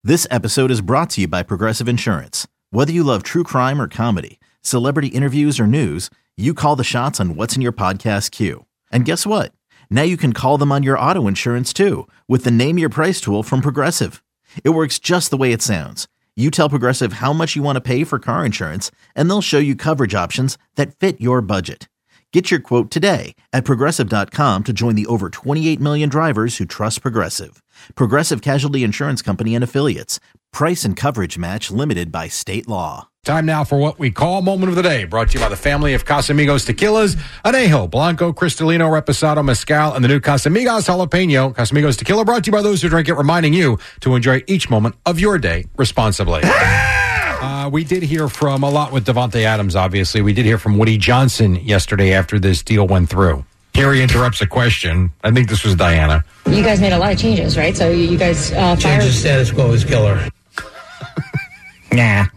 This episode is brought to you by Progressive Insurance. Whether you love true crime or comedy, celebrity interviews or news, you call the shots on what's in your podcast queue. And guess what? Now you can call them on your auto insurance too with the Name Your Price tool from Progressive. It works just the way it sounds. You tell Progressive how much you want to pay for car insurance, and they'll show you coverage options that fit your budget. Get your quote today at Progressive.com to join the over 28 million drivers who trust Progressive. Progressive Casualty Insurance Company and Affiliates. Price and coverage match limited by state law. Time now for what we call Moment of the Day, brought to you by the family of Casamigos Tequilas, Anejo, Blanco, Cristalino, Reposado, Mezcal, and the new Casamigos Jalapeno. Casamigos Tequila, brought to you by those who drink it, reminding you to enjoy each moment of your day responsibly. We did hear from a lot with Davante Adams, obviously. We did hear from Woody Johnson yesterday after this deal went through. Here he interrupts a question. I think this was Diana. You guys made a lot of changes, right? So you guys Change the status quo is killer. Nah.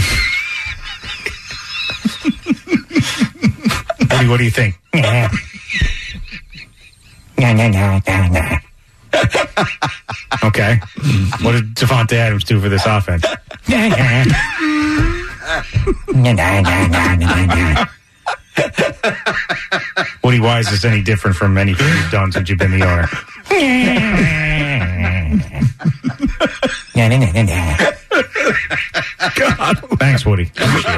What do you think? Nah. Nah. Okay. What did Davante Adams do for this offense? Woody, why is this any different from anything you've done since you've been the owner? God. Thanks, Woody.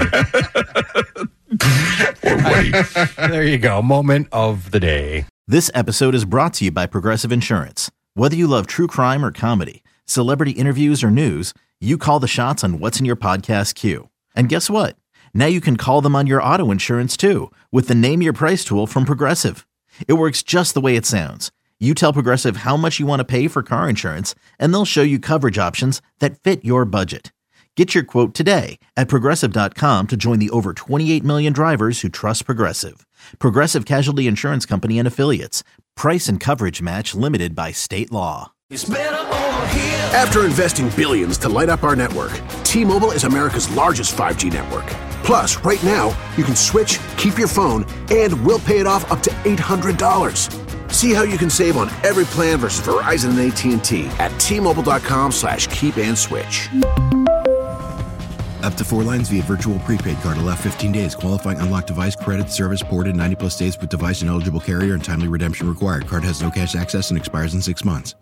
There you go. Moment of the day. This episode is brought to you by Progressive Insurance. Whether you love true crime or comedy, celebrity interviews or news, you call the shots on what's in your podcast queue. And guess what? Now you can call them on your auto insurance too with the Name Your Price tool from Progressive. It works just the way it sounds. You tell Progressive how much you want to pay for car insurance, and they'll show you coverage options that fit your budget. Get your quote today at Progressive.com to join the over 28 million drivers who trust Progressive. Progressive Casualty Insurance Company and Affiliates. Price and coverage match limited by state law. After investing billions to light up our network, T-Mobile is America's largest 5G network. Plus, right now, you can switch, keep your phone, and we'll pay it off up to $800. See how you can save on every plan versus Verizon and AT&T at T-Mobile.com/keep-and-switch. Up to 4 lines via virtual prepaid card. Allow 15 days. Qualifying unlocked device credit service ported 90 plus days with device and eligible carrier and timely redemption required. Card has no cash access and expires in 6 months.